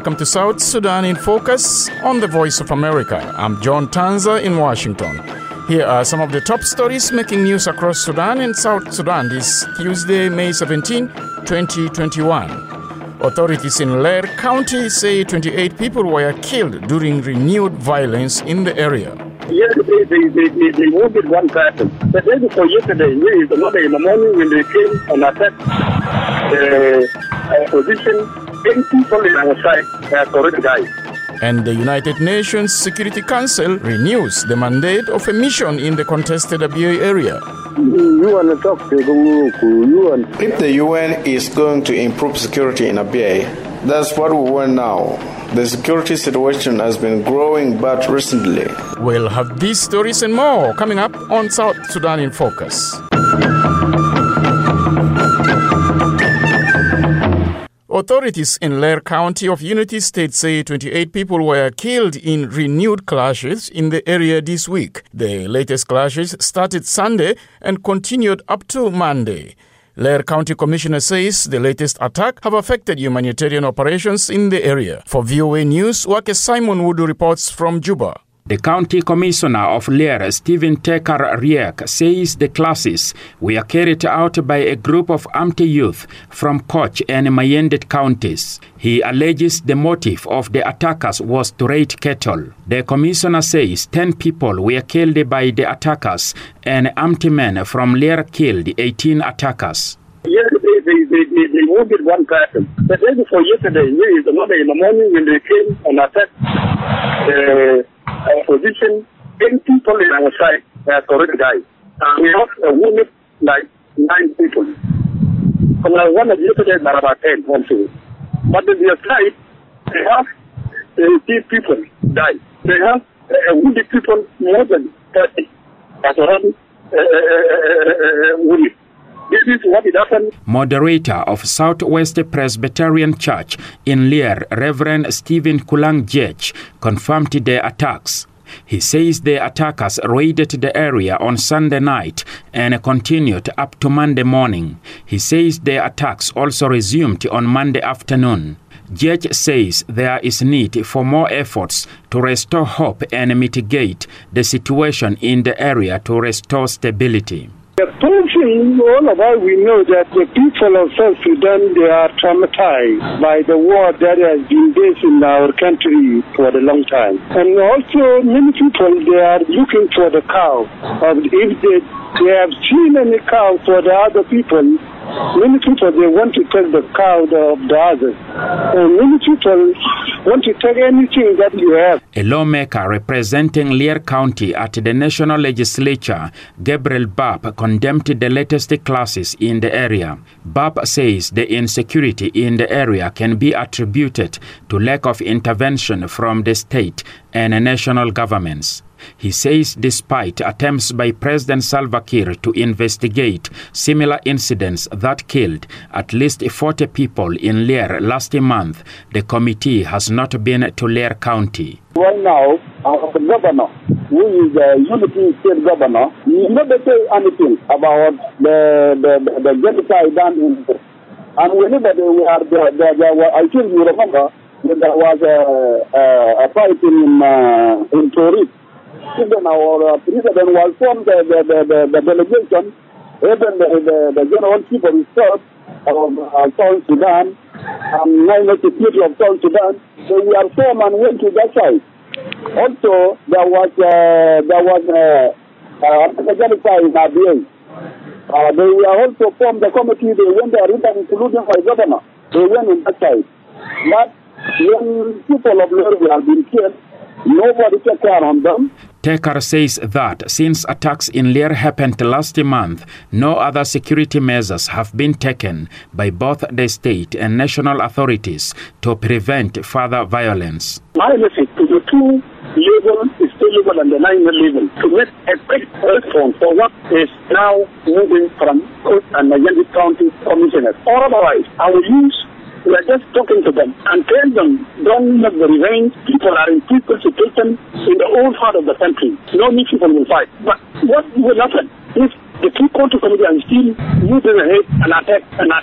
welcome to South Sudan in Focus on the Voice of America. I'm John Tanza in Washington. Here are some of the top stories making news across Sudan and South Sudan this Tuesday, May 17, 2021. Authorities in Lair County say 28 people were killed during renewed violence in the area. Yesterday, they wounded one person. The day before yesterday, in the morning when they came and attacked our position, 10 people in our side have already died. And the United Nations Security Council renews the mandate of a mission in the contested Abyei area. If the UN is going to improve security in Abyei, that's what we want now. The security situation has been growing bad recently. We'll have these stories and more coming up on South Sudan in Focus. Authorities in Lair County of Unity State say 28 people were killed in renewed clashes in the area this week. The latest clashes started Sunday and continued up to Monday. Lair County Commissioner says the latest attack have affected humanitarian operations in the area. For VOA News, Wake Simon Wudu reports from Juba. The County Commissioner of Lair, Stephen Tekar Riek, says the clashes were carried out by a group of armed youth from Koch and Mayendit counties. He alleges the motive of the attackers was to raid cattle. The commissioner says 10 people were killed by the attackers and armed men from Lair killed 18 attackers. Yesterday, they wounded one person. The day before yesterday, in the morning when they came and attacked our position, 10 people in our side have already died. We have wounded like 9 people. From one of yesterday, there are about 10 also. But on their side, they have 18 people died. They have wounded people more than 30 that already wounded. This is what it happened. Moderator of Southwest Presbyterian Church in Lair, Reverend Stephen Kulang Jech, confirmed the attacks. He says the attackers raided the area on Sunday night and continued up to Monday morning. He says the attacks also resumed on Monday afternoon. Judge says there is need for more efforts to restore hope and mitigate the situation in the area to restore stability. The first thing, all of us, we know that the people of South Sudan, they are traumatized by the war that has been based in our country for a long time. And also, many people, they are looking for the cow. If they have seen any cow for the other people, many people, they want to take the cow of the others. And many people want to take anything that you have. A lawmaker representing Lair County at the National Legislature, Gabriel Bab, condemned the latest clashes in the area. Bab says the insecurity in the area can be attributed to lack of intervention from the state and national governments. He says despite attempts by President Salva Kiir to investigate similar incidents that killed at least 40 people in Lair last month, the committee has not been to Lair County. Right now, our governor, who is the Unity State governor, he never say anything about the genocide done in Lair. And whenever there were, I think you remember, when there was a fight in Torit. Even our president was from the delegation, even the general chief of staff of South Sudan, and national security of South Sudan, so we are formed and went to that side. Also, there was a genocide in Abyei. They were also formed the committee, they went there, including my governor. They went on that side. But when people of Lair have been killed, nobody took care of them. Tekar says that since attacks in Lair happened last month, no other security measures have been taken by both the state and national authorities to prevent further violence. My message to the 2 level, state level and the 9 level, to make a quick response for what is now moving from Koch and Mayendit County Commissioners. Or otherwise, I will use we are just talking to them and tell them, don't make the revenge. People are in peaceful situation in the whole part of the country. No need people will fight. But what will happen if the two country committee are still moving ahead and attack?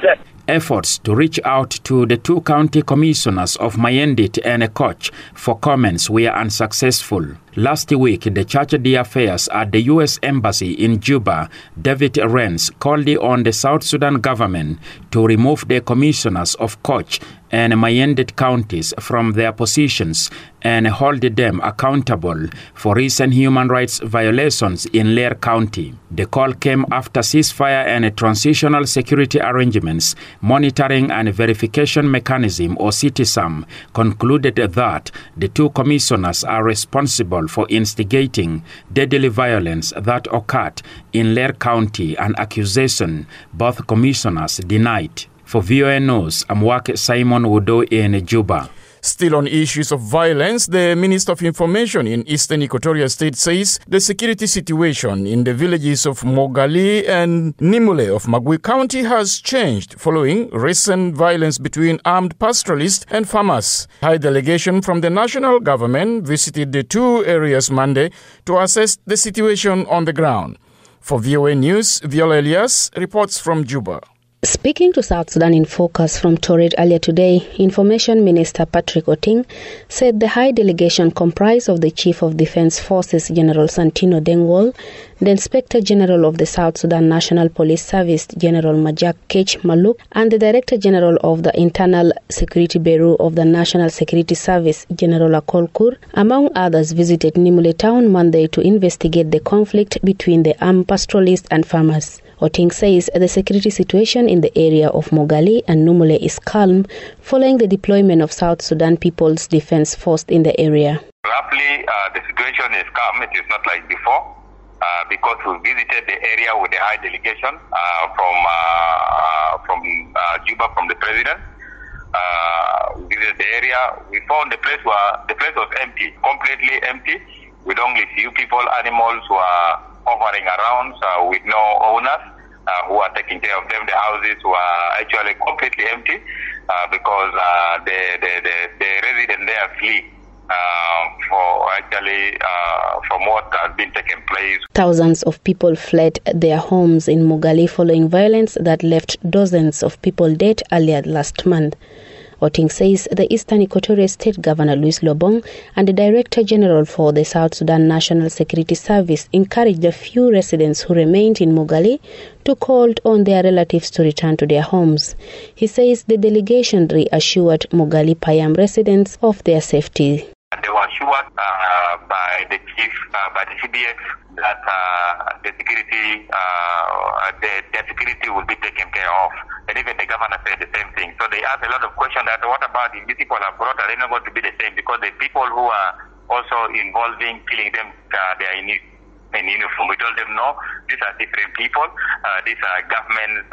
Efforts to reach out to the two county commissioners of Mayendit and Koch for comments were unsuccessful. Last week, the Charge d'Affaires at the U.S. Embassy in Juba, David Renz, called on the South Sudan government to remove the commissioners of Koch and Mayendit counties from their positions and hold them accountable for recent human rights violations in Lair County. The call came after ceasefire and transitional security arrangements, monitoring and verification mechanism or CITESAM concluded that the two commissioners are responsible for instigating deadly violence that occurred in Lair County, an accusation both commissioners denied. For VOA News, I'm Wake Simon Wudo in Juba. Still on issues of violence, the Minister of Information in Eastern Equatoria State says the security situation in the villages of Mogali and Nimule of Magui County has changed following recent violence between armed pastoralists and farmers. High delegation from the national government visited the two areas Monday to assess the situation on the ground. For VOA News, Viola Elias reports from Juba. Speaking to South Sudan in Focus from Torrid earlier today, Information Minister Patrick Oting said the high delegation comprised of the Chief of Defence Forces General Santino Dengwall, the Inspector General of the South Sudan National Police Service General Majak Kech Maluk, and the Director General of the Internal Security Bureau of the National Security Service General Akol Kur, among others, visited Nimule town Monday to investigate the conflict between the armed pastoralists and farmers. Oting says the security situation in the area of Mogali and Numule is calm following the deployment of South Sudan People's Defense Force in the area. Roughly, the situation is calm. It is not like before because we visited the area with a high delegation from Juba, from the president. We visited the area. We found the place was empty, completely empty, with only few people, animals who are hovering around with no owners who are taking care of them. The houses were actually completely empty because the residents there flee from what has been taking place. Thousands of people fled their homes in Mogali following violence that left dozens of people dead earlier last month. Oting says the Eastern Equatoria State Governor Louis Lobong and the Director General for the South Sudan National Security Service encouraged the few residents who remained in Mogali to call on their relatives to return to their homes. He says the delegation reassured Mogali Payam residents of their safety. They were assured by the chief, by the CDF, that the security will be taken care of. And even the governor said the same thing. So they asked a lot of questions that what about if these people are brought, are they not going to be the same? Because the people who are also involved in killing them, they are in uniform. We told them no, these are different people. These are governments,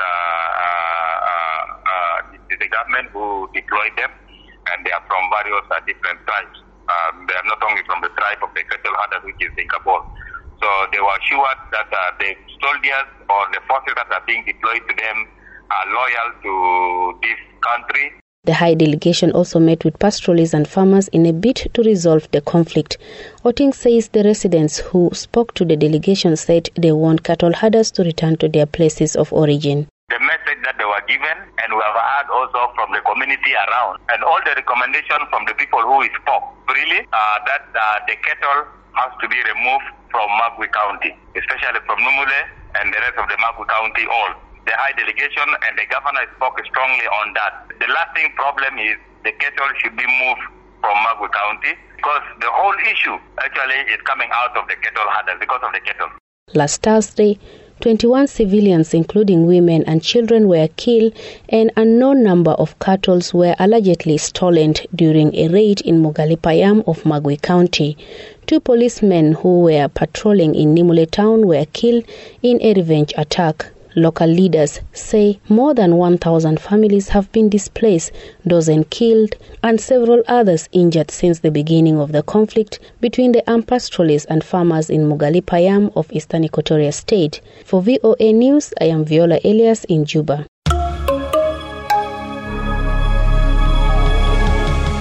the government who deployed them, and they are from various different tribes. They are not only from the tribe of the Kettle Hadas, which is the Kabul. So they were assured that the soldiers or the forces that are being deployed to them are loyal to this country. The high delegation also met with pastoralists and farmers in a bid to resolve the conflict. Oting says the residents who spoke to the delegation said they want cattle herders to return to their places of origin. The message that they were given, and we have heard also from the community around, and all the recommendations from the people who spoke, really, that the cattle has to be removed from Magui County, especially from Numule and the rest of the Magui County all. The high delegation and the governor spoke strongly on that. The lasting problem is the cattle should be moved from Magui County because the whole issue actually is coming out of the cattle herders because of the cattle. Last Thursday, 21 civilians, including women and children, were killed and an unknown number of cattle were allegedly stolen during a raid in Mogali Payam of Magui County. 2 policemen who were patrolling in Nimule town were killed in a revenge attack. Local leaders say more than 1,000 families have been displaced, dozens killed, and several others injured since the beginning of the conflict between the armed pastoralists and farmers in Mogali Payam of Eastern Equatoria State. For VOA News, I am Viola Elias in Juba.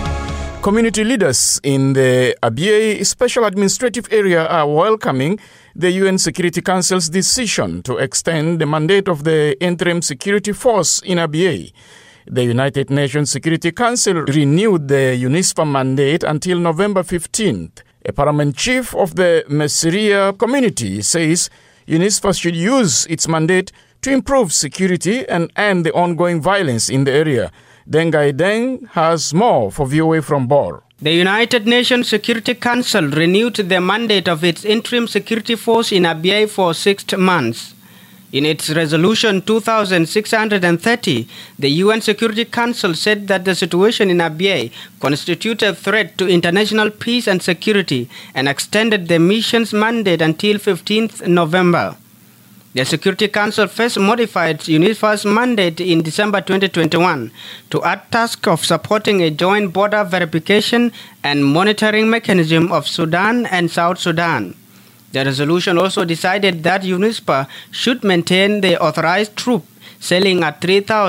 Community leaders in the Abyei Special Administrative Area are welcoming the UN Security Council's decision to extend the mandate of the interim security force in Abyei. The United Nations Security Council renewed the UNISPA mandate until November 15th. A paramount chief of the Mesiria community says UNISPA should use its mandate to improve security and end the ongoing violence in the area. Dengai Deng has more for VOA from Bor. The United Nations Security Council renewed the mandate of its interim security force in Abyei for 6 months. In its resolution 2630, the UN Security Council said that the situation in Abyei constitutes a threat to international peace and security and extended the mission's mandate until 15th November. The Security Council first modified UNISPA's mandate in December 2021 to add task of supporting a joint border verification and monitoring mechanism of Sudan and South Sudan. The resolution also decided that UNISPA should maintain the authorized troop sailing at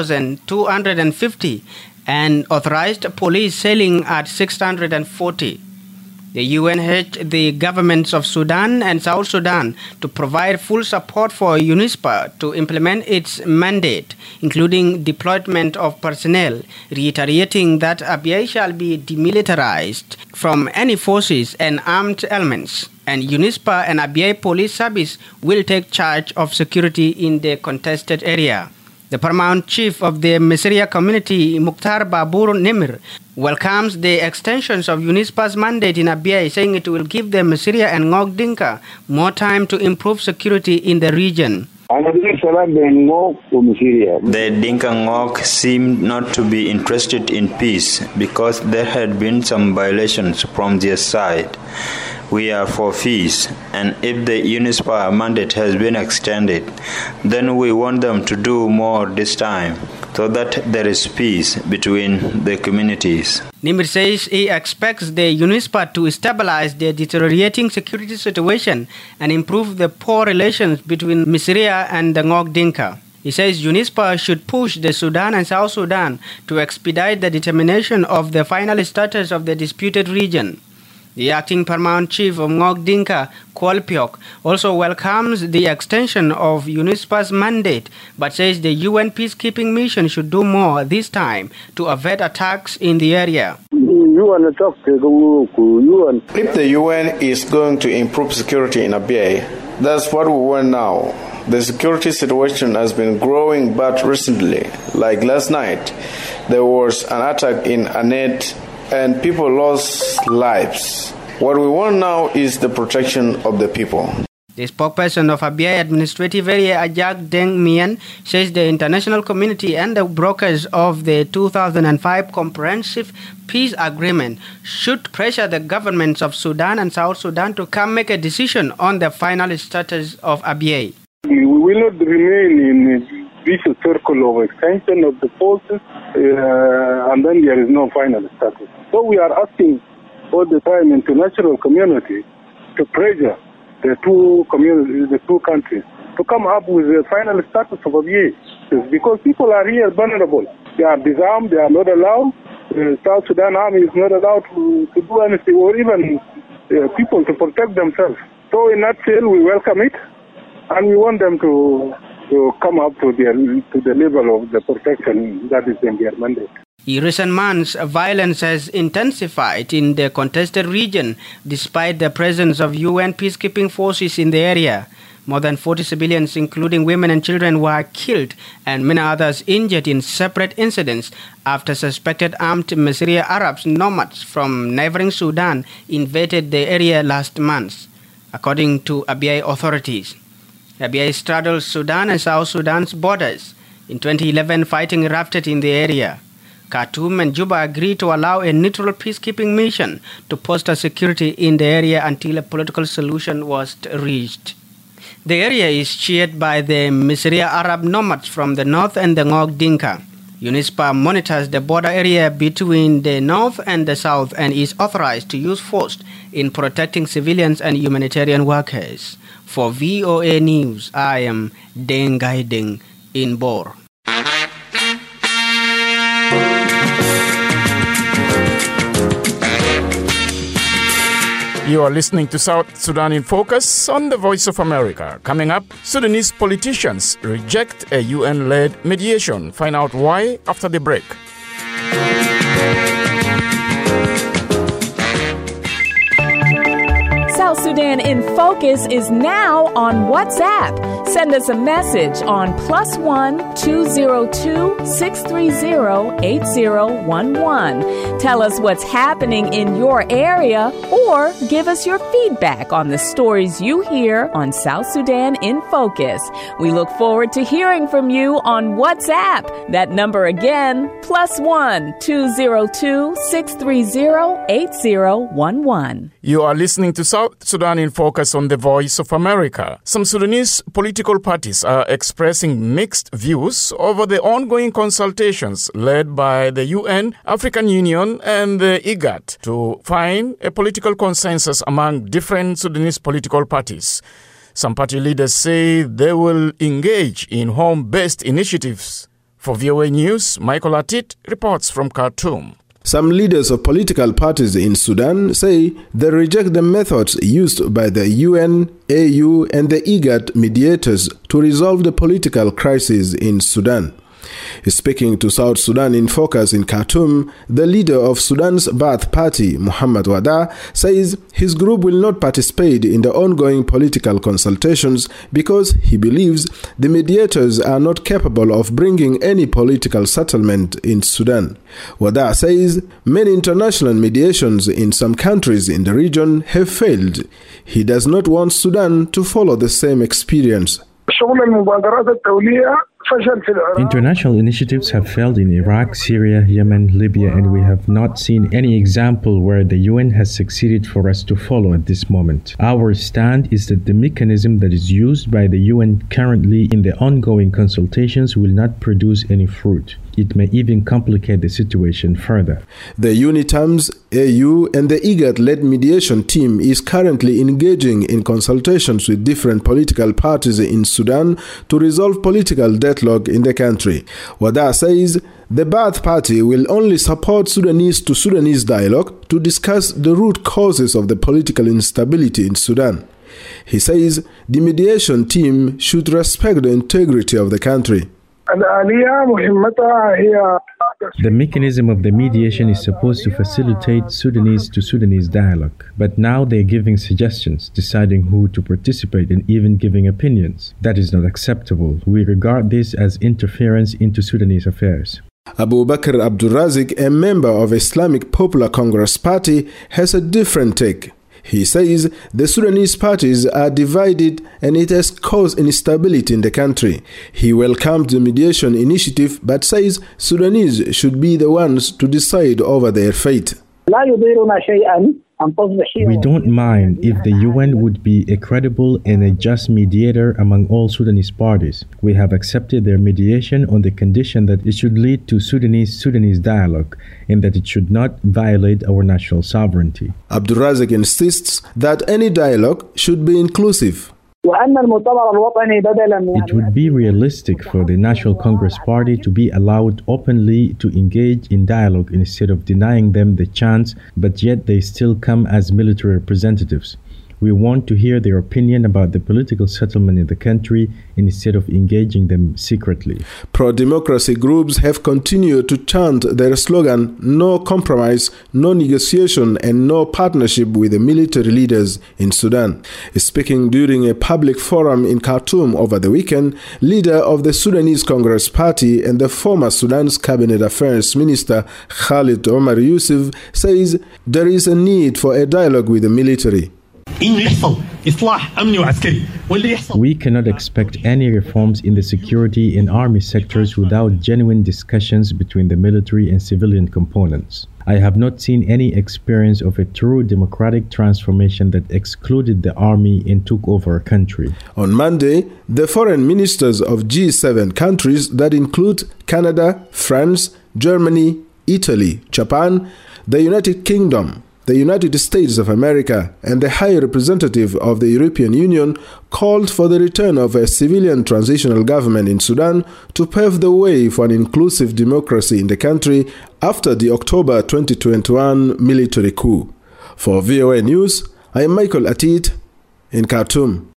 3,250 and authorized police sailing at 640. The UN urged the governments of Sudan and South Sudan to provide full support for UNISPA to implement its mandate, including deployment of personnel, reiterating that Abyei shall be demilitarized from any forces and armed elements, and UNISPA and Abyei Police Service will take charge of security in the contested area. The paramount chief of the Mesiria community, Mukhtar Babur Nimir, welcomes the extensions of UNISPA's mandate in Abyei, saying it will give the Mesiria and Ngok Dinka more time to improve security in the region. The Dinka Ngok seemed not to be interested in peace because there had been some violations from their side. We are for peace, and if the UNISPA mandate has been extended, then we want them to do more this time so that there is peace between the communities. Nimir says he expects the UNISPA to stabilize the deteriorating security situation and improve the poor relations between Mesiria and the Ngok Dinka. He says UNISPA should push the Sudan and South Sudan to expedite the determination of the final status of the disputed region. The acting paramount chief of Ngok Dinka, Kual Pyok, also welcomes the extension of UNISPA's mandate, but says the UN peacekeeping mission should do more this time to avert attacks in the area. If the UN is going to improve security in Abyei, that's what we want now. The security situation has been growing, but recently, like last night, there was an attack in Anet and people lost lives. What we want now is the protection of the people. The spokesperson of Abyei Administrative Area, Ajak Deng Mien, says the international community and the brokers of the 2005 Comprehensive Peace Agreement should pressure the governments of Sudan and South Sudan to come make a decision on the final status of Abyei. We will not remain in this circle of extension of the forces and then there is no final status. So we are asking all the time international community to pressure the two countries to come up with the final status of Abyei, because people are here vulnerable. They are disarmed, they are not allowed. The South Sudan army is not allowed to do anything, or even people to protect themselves. So in that nutshell, we welcome it, and we want them to come up to the level of the protection that is in their mandate. In recent months, violence has intensified in the contested region despite the presence of UN peacekeeping forces in the area. More than 40 civilians, including women and children, were killed and many others injured in separate incidents after suspected armed Mesiria Arabs nomads from neighboring Sudan invaded the area last month, according to Abyei authorities. Abyei straddles Sudan and South Sudan's borders. In 2011, fighting erupted in the area. Khartoum and Juba agreed to allow a neutral peacekeeping mission to foster security in the area until a political solution was reached. The area is shared by the Mesiria Arab nomads from the north and the Ngok Dinka. UNISPA monitors the border area between the north and the south and is authorized to use force in protecting civilians and humanitarian workers. For VOA News, I am Deng Gaideng in Bor. You are listening to South Sudan in Focus on the Voice of America. Coming up, Sudanese politicians reject a UN-led mediation. Find out why after the break. South Sudan in Focus is now on WhatsApp. Send us a message on +1 202 630 8011. Tell us what's happening in your area or give us your feedback on the stories you hear on South Sudan in Focus. We look forward to hearing from you on WhatsApp. That number again, +1 202 630 8011. You are listening to South Sudan in Focus on the Voice of America. Some Sudanese political parties are expressing mixed views over the ongoing consultations led by the UN, African Union, and the IGAD to find a political consensus among different Sudanese political parties. Some party leaders say they will engage in home-based initiatives. For VOA News, Michael Atit reports from Khartoum. Some leaders of political parties in Sudan say they reject the methods used by the UN, AU, and the IGAD mediators to resolve the political crisis in Sudan. Speaking to South Sudan in Focus in Khartoum, the leader of Sudan's Ba'ath Party, Muhammad Wada, says his group will not participate in the ongoing political consultations because he believes the mediators are not capable of bringing any political settlement in Sudan. Wada says many international mediations in some countries in the region have failed. He does not want Sudan to follow the same experience. International initiatives have failed in Iraq, Syria, Yemen, Libya, and we have not seen any example where the UN has succeeded for us to follow at this moment. Our stand is that the mechanism that is used by the UN currently in the ongoing consultations will not produce any fruit. It may even complicate the situation further. The UNITAMS, AU, and the IGAD-led mediation team is currently engaging in consultations with different political parties in Sudan to resolve political deadlock in the country. Wada says the Ba'ath Party will only support Sudanese-to-Sudanese dialogue to discuss the root causes of the political instability in Sudan. He says the mediation team should respect the integrity of the country. The mechanism of the mediation is supposed to facilitate Sudanese-to-Sudanese dialogue, but now they're giving suggestions, deciding who to participate, and even giving opinions. That is not acceptable. We regard this as interference into Sudanese affairs. Abu Bakr Abdurazik, a member of Islamic Popular Congress Party, has a different take. He says the Sudanese parties are divided and it has caused instability in the country. He welcomed the mediation initiative but says Sudanese should be the ones to decide over their fate. We don't mind if the UN would be a credible and a just mediator among all Sudanese parties. We have accepted their mediation on the condition that it should lead to Sudanese dialogue and that it should not violate our national sovereignty. Abdurazik insists that any dialogue should be inclusive. It would be realistic for the National Congress Party to be allowed openly to engage in dialogue instead of denying them the chance, but yet they still come as military representatives. We want to hear their opinion about the political settlement in the country instead of engaging them secretly. Pro-democracy groups have continued to chant their slogan, "No compromise, no negotiation, and no partnership with the military leaders in Sudan." Speaking during a public forum in Khartoum over the weekend, leader of the Sudanese Congress Party and the former Sudan's Cabinet Affairs Minister Khalid Omar Yusuf says there is a need for a dialogue with the military. We cannot expect any reforms in the security and army sectors without genuine discussions between the military and civilian components. I have not seen any experience of a true democratic transformation that excluded the army and took over a country. On Monday, the foreign ministers of G7 countries that include Canada, France, Germany, Italy, Japan, the United Kingdom, the United States of America, and the High Representative of the European Union called for the return of a civilian transitional government in Sudan to pave the way for an inclusive democracy in the country after the October 2021 military coup. For VOA News, I am Michael Atit in Khartoum.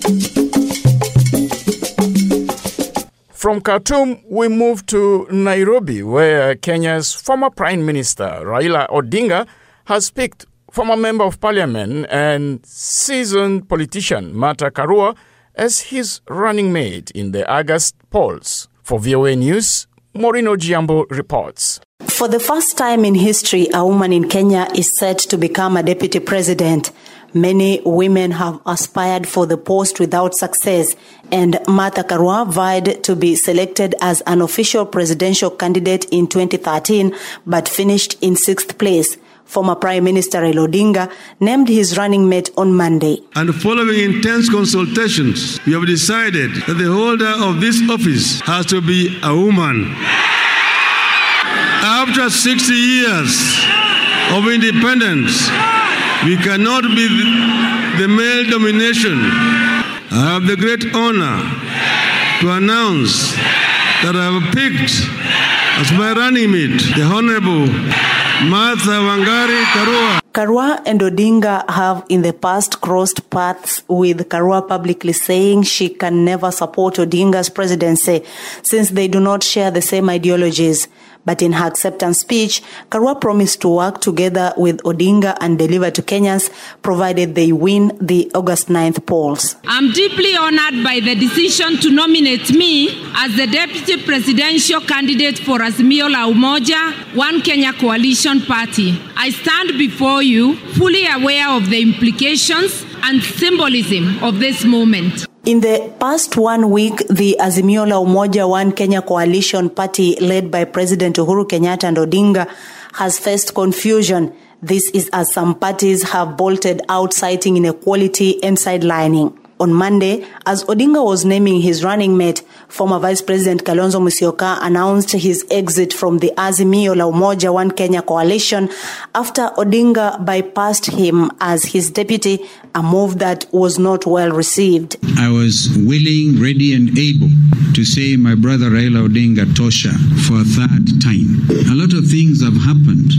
From Khartoum, we move to Nairobi, where Kenya's former Prime Minister, Raila Odinga, has picked former Member of Parliament and seasoned politician Martha Karua as his running mate in the August polls. For VOA News, Maureen Ojiambo reports. For the first time in history, a woman in Kenya is set to become a deputy president. Many women have aspired for the post without success, and Martha Karua vied to be selected as an official presidential candidate in 2013, but finished in 6th place. Former Prime Minister Raila Odinga named his running mate on Monday. And following intense consultations, we have decided that the holder of this office has to be a woman. After 60 years of independence, we cannot be the male domination. I have the great honor to announce that I have picked as my running mate the Honorable Martha Wangari Karua. Karua and Odinga have in the past crossed paths, with Karua publicly saying she can never support Odinga's presidency since they do not share the same ideologies. But in her acceptance speech, Karua promised to work together with Odinga and deliver to Kenyans, provided they win the August 9th polls. I'm deeply honored by the decision to nominate me as the deputy presidential candidate for Azimio la Umoja, One Kenya Coalition Party. I stand before you fully aware of the implications and symbolism of this moment. In the past 1 week, the Azimio la Umoja One Kenya Coalition Party, led by President Uhuru Kenyatta and Odinga, has faced confusion. This is as some parties have bolted out, citing inequality and sidelining. On Monday, as Odinga was naming his running mate, former Vice President Kalonzo Musyoka announced his exit from the Azimio la Umoja One Kenya Coalition after Odinga bypassed him as his deputy, a move that was not well received. I was willing, ready and able to say my brother Raila Odinga Tosha for a third time. A lot of things have happened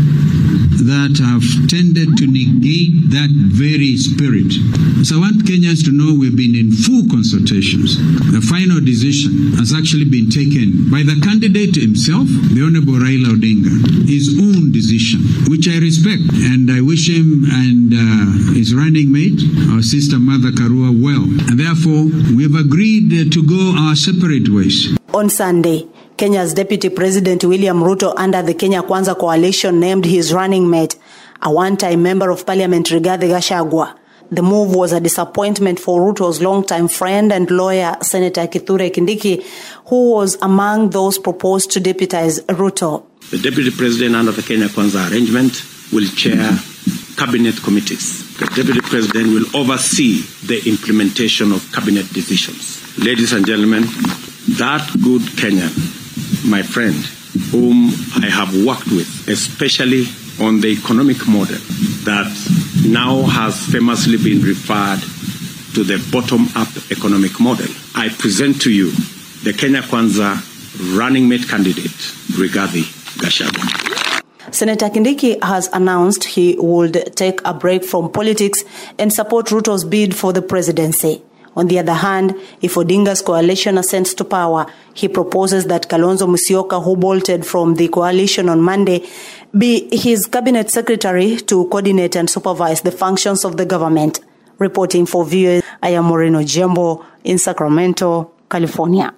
that have tended to negate that very spirit. So I want Kenyans to know we've been in full consultations. The final decision has actually been taken by the candidate himself, the Honorable Raila Odinga, his own decision, which I respect. And I wish him and his running mate, our sister Martha Karua, well. And therefore, we have agreed to go our separate ways. On Sunday, Kenya's Deputy President William Ruto, under the Kenya Kwanza Coalition, named his running mate, a one-time Member of Parliament Rigathi Gachagua. The move was a disappointment for Ruto's longtime friend and lawyer, Senator Kithure Kindiki, who was among those proposed to deputize Ruto. The Deputy President under the Kenya Kwanza arrangement will chair cabinet committees. The Deputy President will oversee the implementation of cabinet decisions. Ladies and gentlemen, that good Kenyan, my friend, whom I have worked with, especially on the economic model that now has famously been referred to the bottom-up economic model, I present to you the Kenya Kwanza running mate candidate, Rigathi Gachagua. Senator Kindiki has announced he would take a break from politics and support Ruto's bid for the presidency. On the other hand, if Odinga's coalition ascends to power, he proposes that Kalonzo Musyoka, who bolted from the coalition on Monday, be his cabinet secretary to coordinate and supervise the functions of the government. Reporting for VOA, I am Maureen Ojiambo in Sacramento, California.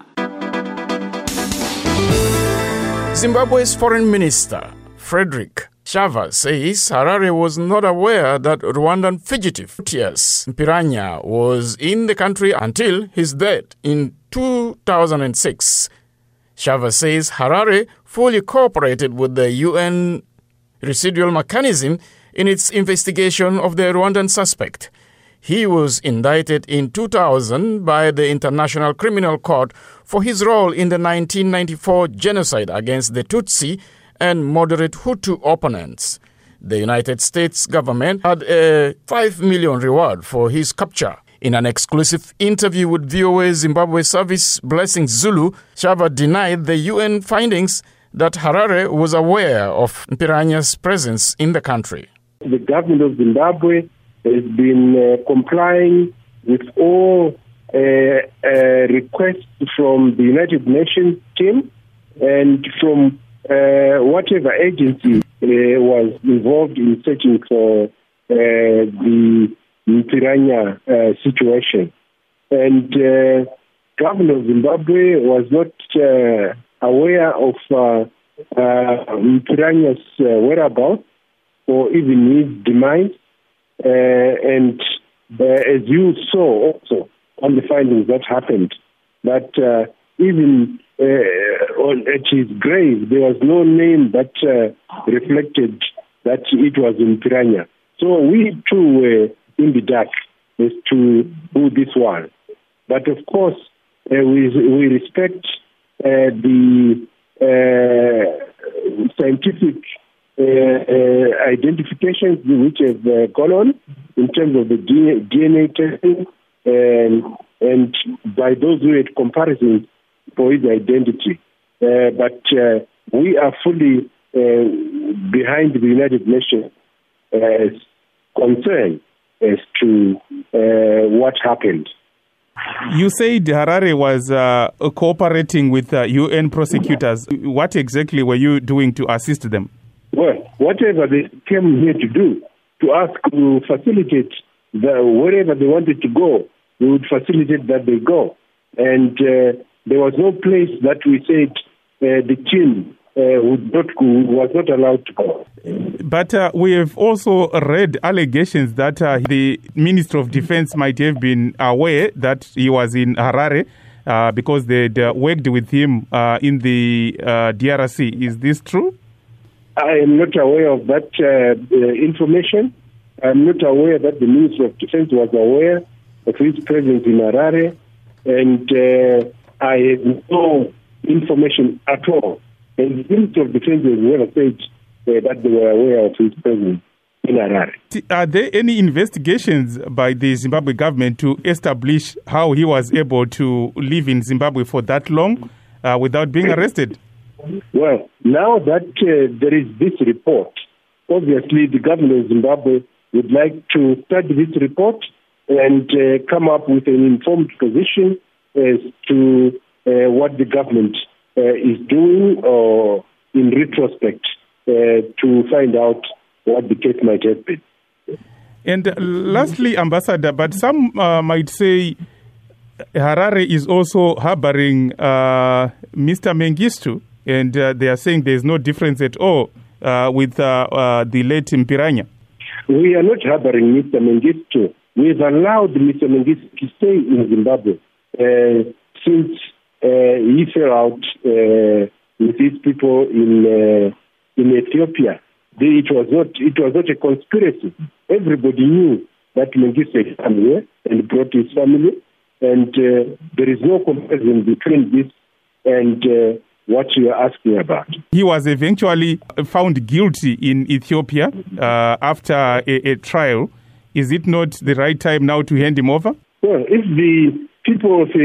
Zimbabwe's Foreign Minister, Frederick Shava, says Harare was not aware that Rwandan fugitive T.S. Mpiranya was in the country until his death in 2006. Shava says Harare fully cooperated with the UN residual mechanism in its investigation of the Rwandan suspect. He was indicted in 2000 by the International Criminal Court for his role in the 1994 genocide against the Tutsi and moderate Hutu opponents. The United States government had a $5 million reward for his capture. In an exclusive interview with VOA Zimbabwe Service Blessing Zulu, Shava denied the UN findings that Harare was aware of Mpiranya's presence in the country. The government of Zimbabwe has been complying with all requests from the United Nations team and from whatever agency was involved in searching for the Mpiranya situation. And Governor of Zimbabwe was not aware of Mpiranya's whereabouts or even his demise. And as you saw also on the findings that happened, that even at his grave, there was no name that reflected that it was Mpiranya. So we too were in the dark as to who this was. But of course, we respect the scientific identifications which have gone on in terms of the DNA testing and by those who had comparisons for his identity. But we are fully behind the United Nations concern as to what happened. You said Harare was cooperating with UN prosecutors. What exactly were you doing to assist them? Well, whatever they came here to do, to ask to facilitate wherever they wanted to go, we would facilitate that they go. And there was no place that we said the team was not allowed to go. But we have also read allegations that the Minister of Defense might have been aware that he was in Harare because they'd worked with him in the DRC. Is this true? I am not aware of that information. I'm not aware that the Minister of Defense was aware of his presence in Harare, and I have no information at all. And the Minister of Defense has never said that they were aware of his presence in Harare. Are there any investigations by the Zimbabwe government to establish how he was able to live in Zimbabwe for that long without being arrested? Well, now that there is this report, obviously the government of Zimbabwe would like to study this report and come up with an informed position as to what the government is doing or in retrospect to find out what the case might have been. And lastly, Ambassador, but some might say Harare is also harboring Mr. Mengistu, and they are saying there is no difference at all with the late Mpiranya. We are not harboring Mr. Mengistu. We've allowed Mr. Mengistu to stay in Zimbabwe since he fell out with his people in Ethiopia. It was not a conspiracy. Everybody knew that Mengistu had come here and brought his family, and there is no comparison between this and what you are asking about. He was eventually found guilty in Ethiopia after a trial. Is it not the right time now to hand him over? Well, if the people of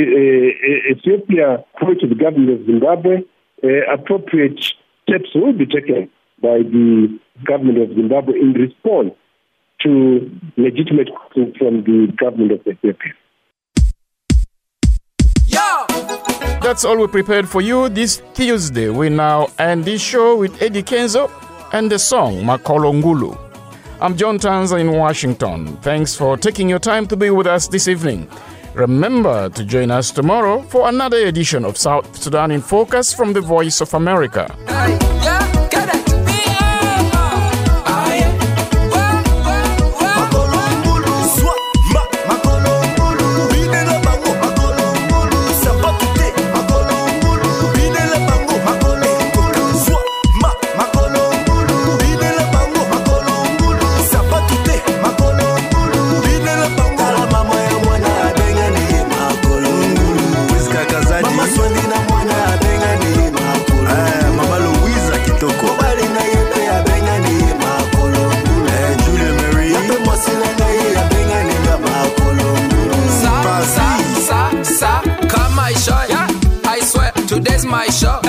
Ethiopia approach the government of Zimbabwe, appropriate steps will be taken by the government of Zimbabwe in response to legitimate questions from the government of Ethiopia. That's all we prepared for you this Tuesday. We now end this show with Eddie Kenzo and the song Makolo Ngulu. I'm John Tanza in Washington. Thanks for taking your time to be with us this evening. Remember to join us tomorrow for another edition of South Sudan in Focus from the Voice of America. Today's my show.